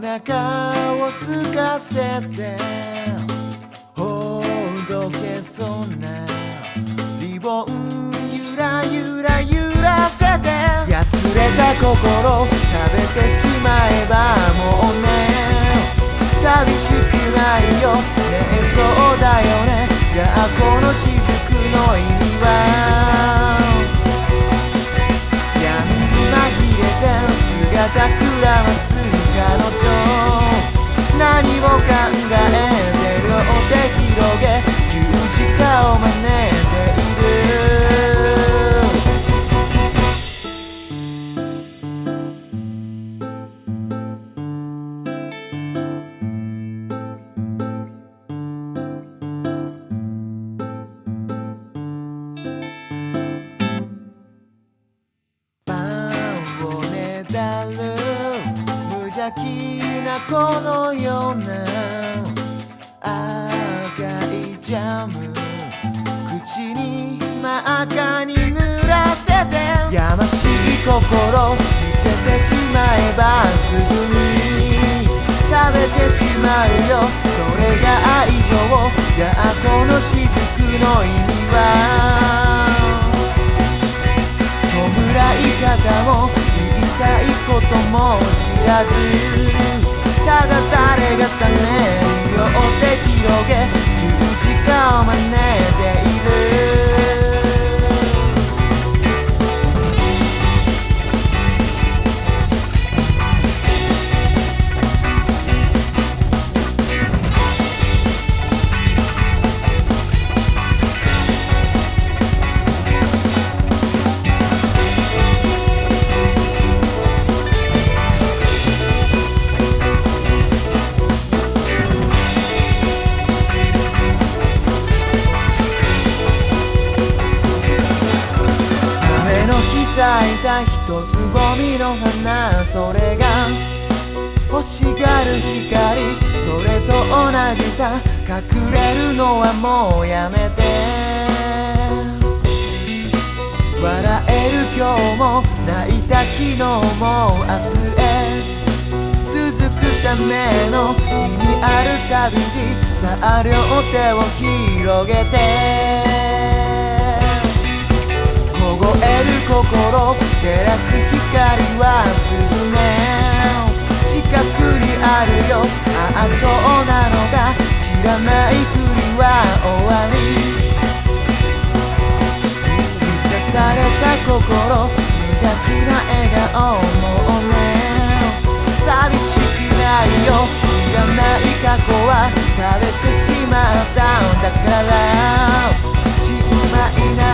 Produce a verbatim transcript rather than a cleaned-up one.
腹を空かせてほどけそうなリボンゆらゆら揺らせてやつれた心食べてしまえばもうね寂しくないよねえそうだよねじゃあこの雫の意味はやんまぎれて姿くらます彼女何を考えて両手広げ十字架を真似ている無邪気なこのような赤いジャム口に真赤に濡らせてやましい心見せてしまえばすぐに食べてしまうよそれが愛情じゃあこの雫の意味は弔い方も言いたいことも知らずただ誰が種に両手広げ十字架を真似ている咲いた一つぼみの花それが欲しがる光それと同じさ隠れるのはもうやめて笑える今日も泣いた昨日も明日へ続くための意味ある旅路さあ両手を広げて凍える心照らす光はすぐね近くにあるよああそうなのだ知らないふりは終わり満たされた心無邪気な笑顔もうね寂しくないよいらない過去は食べてしまったんだからしまいない